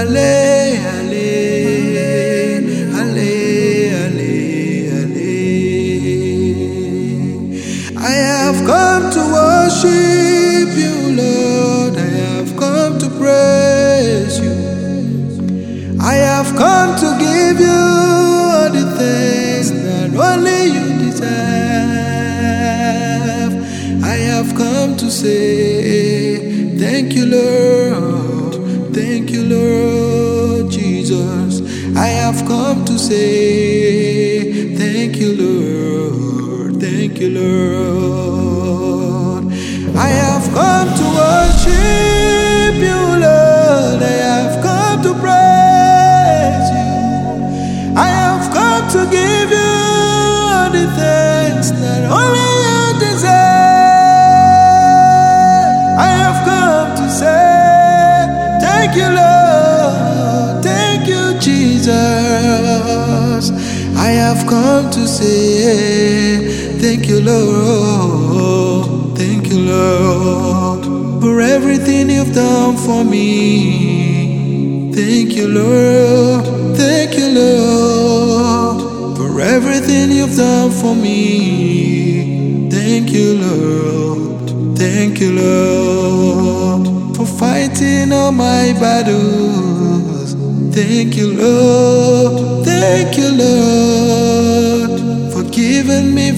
Ale, ale, ale, ale, ale. I have come to worship you, Lord. I have come to praise you. I have come to give you all the things that only you deserve. I have come to say, thank you, Lord. Thank you, Lord Jesus. I have come to say, thank you, Lord. Thank you, Lord. I have come to worship you, Lord. I have come to praise you. I have come to give you all the thanks that only you deserve. I have come to say, thank you, Lord. Thank you, Jesus. I have come to say, thank you, Lord. Thank you, Lord, for everything you've done for me. Thank you, Lord. Thank you, Lord, for everything you've done for me. Thank you, Lord. Thank you, Lord, for fighting all my battles. Thank you, Lord. Thank you, Lord, for giving me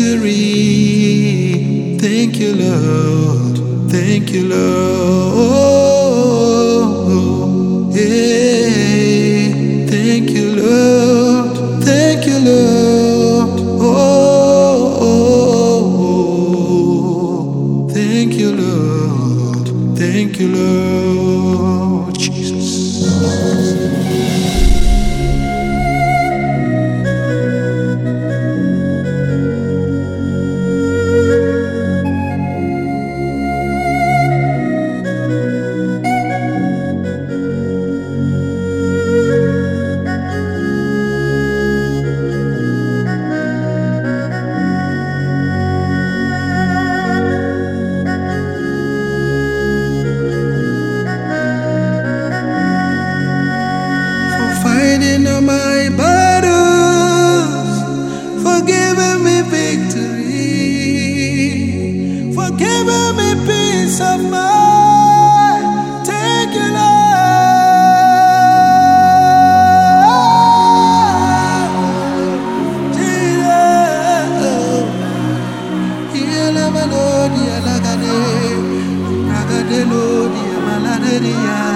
victory. Thank you, Lord. Thank you, Lord. Yeah. Thank you, Lord. Thank you, Lord. Oh. Thank you, Lord. Thank you, Lord Jesus. Fighting all my battles, for giving me victory, for giving me peace of mind. Thank you, Lord. Jesus.